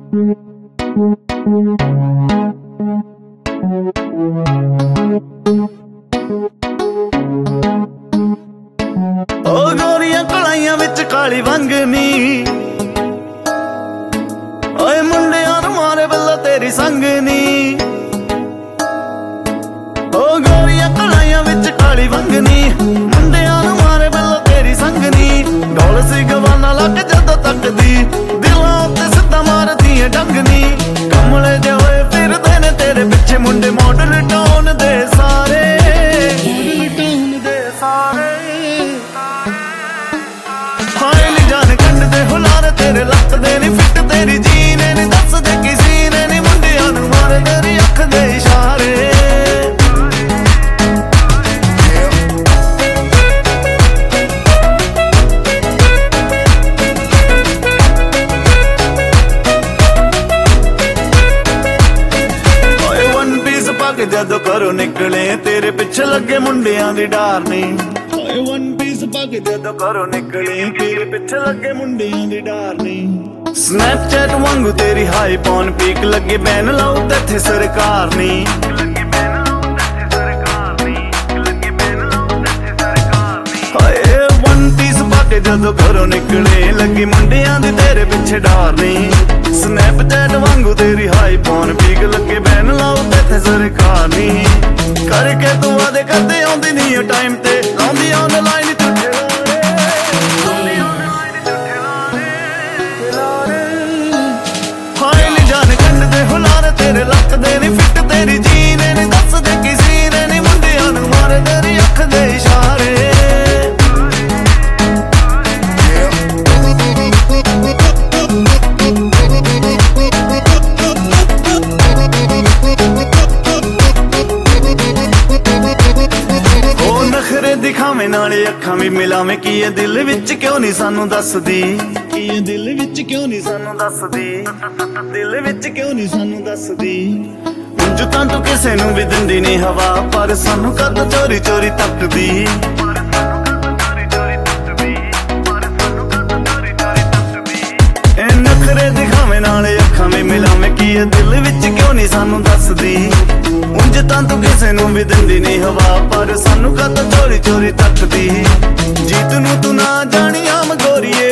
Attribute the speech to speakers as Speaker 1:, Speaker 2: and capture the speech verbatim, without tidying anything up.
Speaker 1: ओ गोरियां कलाइयां विच काली वंगनी, ओए मुंडियां नूं मारे बल्ला तेरी संगनी। ओ गोरियां कलाइयां विच काली वंगनी, मुंडियां नूं मारे बल्ला तेरी संगनी। ढोल सी गवाना लग जदों तकदी, दिलां उत्ते सिद्धा मारदी है डंगनी। कमले जे होए फिरदे ने तेरे पिछे मुंडे मॉडल टाउन दे सारे, टाउन दे सारे। हाय नी जान कंड दे हुलारे तेरे लत्त दे नी फिट तेरी जीने नी दस दे किसी ने नी मुंडियां नूं मारे तेरी अख दे इशारे। जदों घरों निकले तेरे पिछे लगे मुंडियां दी डार नी। वन पीस पग जदों घरों निकले तेरे पिछे लगे मुंडियां दी डार नी। स्नैपचैट वांगू तेरी हाई पॉन पीक लगे बैन लाऊ ते सरकार नी। वन पीस पग जदों घरों निकले लगे मुंडियां दी तेरे पिछे डार नी। स्नैपचैट वांगू तेरी हाई पॉन पीक लगे बैन लाऊ ते सरकार नी। करके तू आदे करदे आउंदी नहीं टाइम ते लाउंदी ऑनलाइन झूठे लारे। हाय नी जान कंड दे हुलारे तेरे लक दे नी फिट तेरी जीने नी दस दे किसी ने नी मुंडियां नूं मारे तेरी अख दे इशारे। दिखावे नाले अखां भी मिलावे की ये दिल विच क्यों नहीं सानू दसदी, की ये दिल विच क्यों नहीं सानू दसदी, दिल विच क्यों नहीं सानू दसदी। उंज तां तू किसे नू भी दिंदी नहीं हवा पर सानू कद चोरी चोरी तकदी। नखरे दिखावे नाले अखां भी मिलावे की ये दिल विच क्यों नहीं सानू दसदी। उंज तां तू किसे नू भी दिंदी नहीं हवा पर सानू कद चोरी चोरी तकदी। जीत नू तू ना जानी आम गोरीए